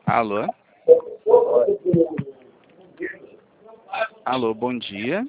Alô? Alô, bom dia.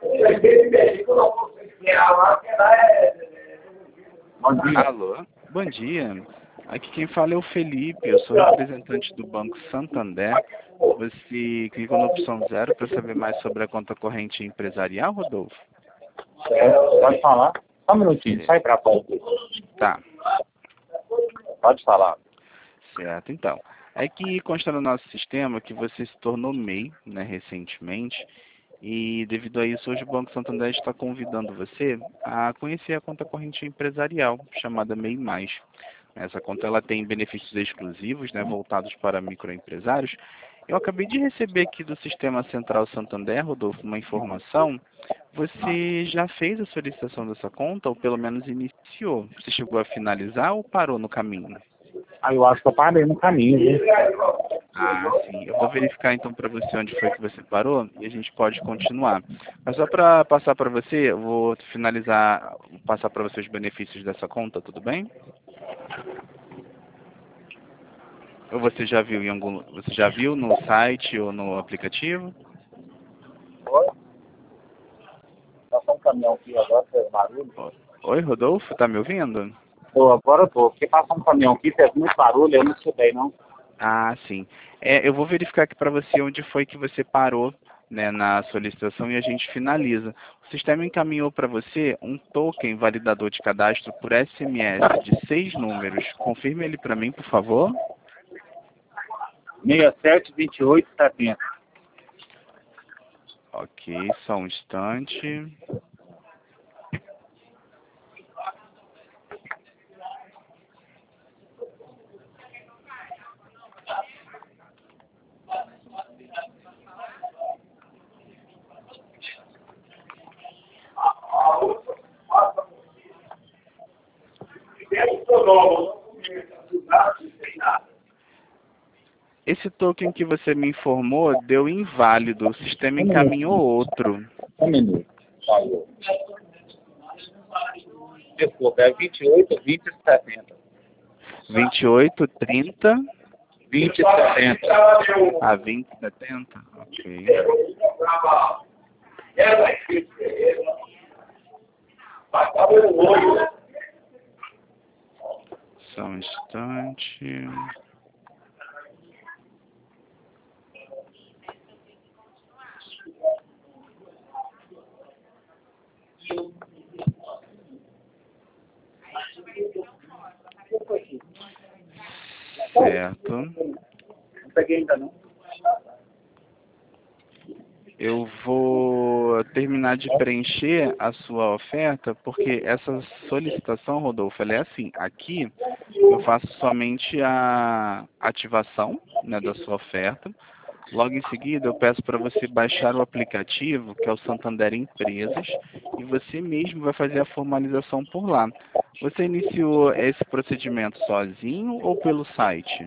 Bom dia. Alô, bom dia. Aqui quem fala é o Felipe, eu sou representante do Banco Santander. Você clicou na opção 0 para saber mais sobre a conta corrente empresarial, Rodolfo? Pode falar? Só um minutinho, sai pra fora. Tá, Pode falar. certo. Então, é que consta no nosso sistema que você se tornou MEI, né, recentemente, e devido a isso, hoje o Banco Santander está convidando você a conhecer a conta corrente empresarial, chamada MEI+. Essa conta ela tem benefícios exclusivos, né, voltados para microempresários. Eu acabei de receber aqui do Sistema Central Santander, Rodolfo, uma informação. Você já fez a solicitação dessa conta, ou pelo menos iniciou? Você chegou a finalizar ou parou no caminho? Eu acho que eu parei no caminho, viu? Ah, sim. Eu vou verificar então para você onde foi que você parou e a gente pode continuar. Mas só para passar para você, eu vou finalizar, passar para você os benefícios dessa conta, tudo bem? Ou você já viu você já viu no site ou no aplicativo? Oi? Passou um caminhão aqui agora, fez barulho. Oi, Rodolfo, tá me ouvindo? Agora eu tô, porque passou um caminhão aqui, fez muito barulho, eu não escutei não. Ah, sim. Eu vou verificar aqui para você onde foi que você parou, né, na solicitação e a gente finaliza. O sistema encaminhou para você um token validador de cadastro por SMS de 6 números. Confirme ele para mim, por favor. 672870. Ok, só um instante. Esse token que você me informou deu inválido. O sistema encaminhou outro. Um minuto. Saiu. Desculpa, é 282070. 2830 2070. a 2070? Ok. Só um instante. Certo. Não peguei ainda não. Eu vou terminar de preencher a sua oferta, porque essa solicitação, Rodolfo, ela é assim. Aqui eu faço somente a ativação, né, da sua oferta. Logo em seguida, eu peço para você baixar o aplicativo, que é o Santander Empresas, e você mesmo vai fazer a formalização por lá. Você iniciou esse procedimento sozinho ou pelo site?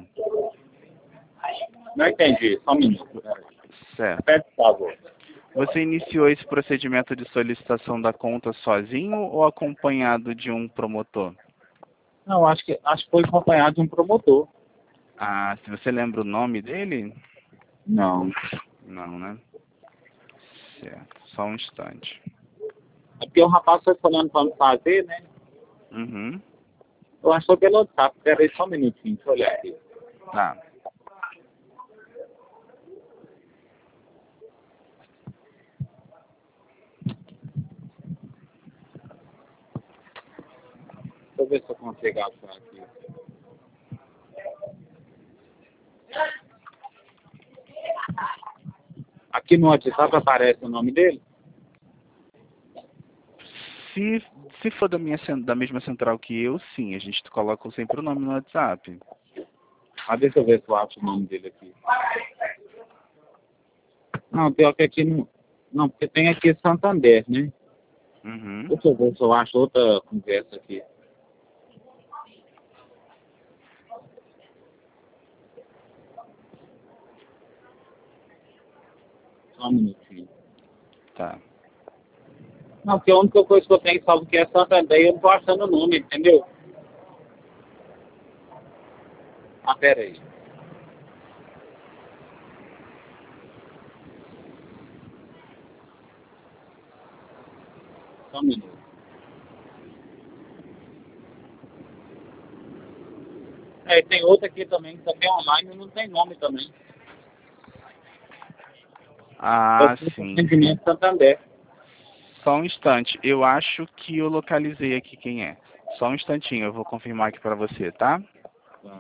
Não entendi, só um minuto. Certo. Pede, por favor. Você iniciou esse procedimento de solicitação da conta sozinho ou acompanhado de um promotor? Não, acho que foi acompanhado de um promotor. Ah, se você lembra o nome dele? Não. Não, né? Certo. Só um instante. É porque o rapaz foi falando para me fazer, né? Uhum. Eu acho que foi pelo WhatsApp. Espera aí só um minutinho, deixa eu olhar aqui. Tá. Deixa eu ver se eu consigo achar aqui. Aqui no WhatsApp aparece o nome dele? Se for da mesma central que eu, sim. A gente coloca sempre o nome no WhatsApp. Ah, deixa eu ver se eu acho o nome dele aqui. Não, pior que aqui não. Não, porque tem aqui Santander, né? Uhum. Deixa eu ver se eu acho outra conversa aqui. Só um minutinho. Tá. Não, porque a única coisa que eu tenho salvo que é Santander, eu não tô achando o nome, entendeu? Ah, pera aí. Só um minuto. É, tem outra aqui também, que também é online e não tem nome também. Ah, sim. Atendimento Santander. Só um instante. Eu acho que eu localizei aqui quem é. Só um instantinho, eu vou confirmar aqui para você, tá? Tá.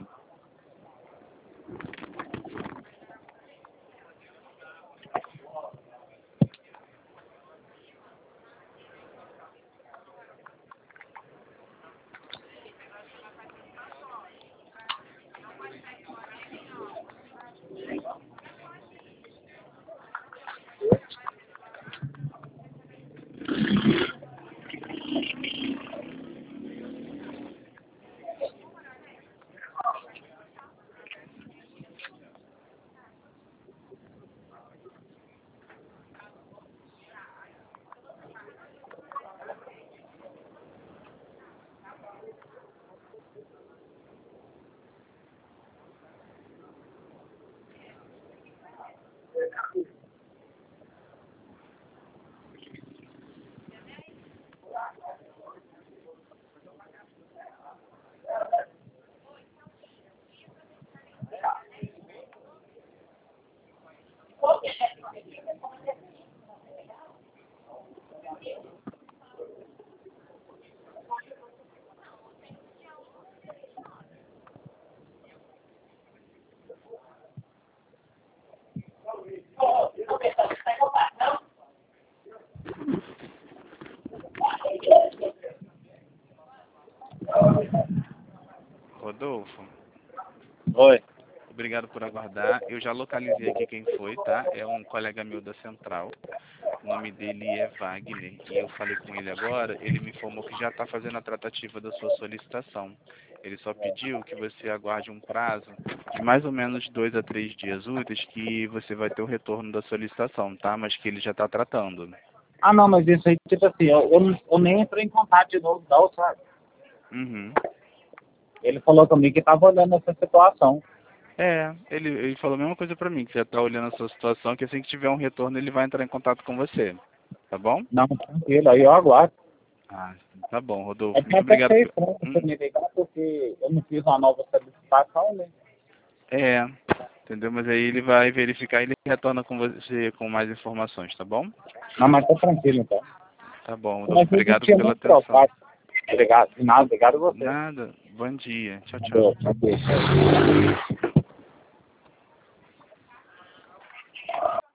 Rodolfo, Oi. obrigado por aguardar. Eu já localizei aqui quem foi, tá? É um colega meu da Central. O nome dele é Wagner. E eu falei com ele agora, ele me informou que já está fazendo a tratativa da sua solicitação. Ele só pediu que você aguarde um prazo de mais ou menos 2 a 3 dias úteis que você vai ter o retorno da solicitação, tá? Mas que ele já está tratando. Ah, não, mas isso aí, tipo assim, eu nem entrei em contato de novo, não, sabe? Uhum. Ele falou comigo que estava olhando essa situação. É, ele falou a mesma coisa pra mim, que já tá olhando a sua situação, que assim que tiver um retorno ele vai entrar em contato com você. Tá bom? Não, tranquilo, aí eu aguardo. Ah, tá bom, Rodolfo. É que Muito até obrigado. achei estranho você me ligar, porque eu não fiz uma nova solicitação, né? É, entendeu? Mas aí ele vai verificar e ele retorna com você com mais informações, tá bom? Não, mas tá tranquilo, então. Tá bom, Rodolfo. Mas eu não Obrigado tinha pela muito atenção. preocupado. Obrigado, de nada, obrigado a você. Nada. Bom dia. Tchau, tchau. Deus, adeus.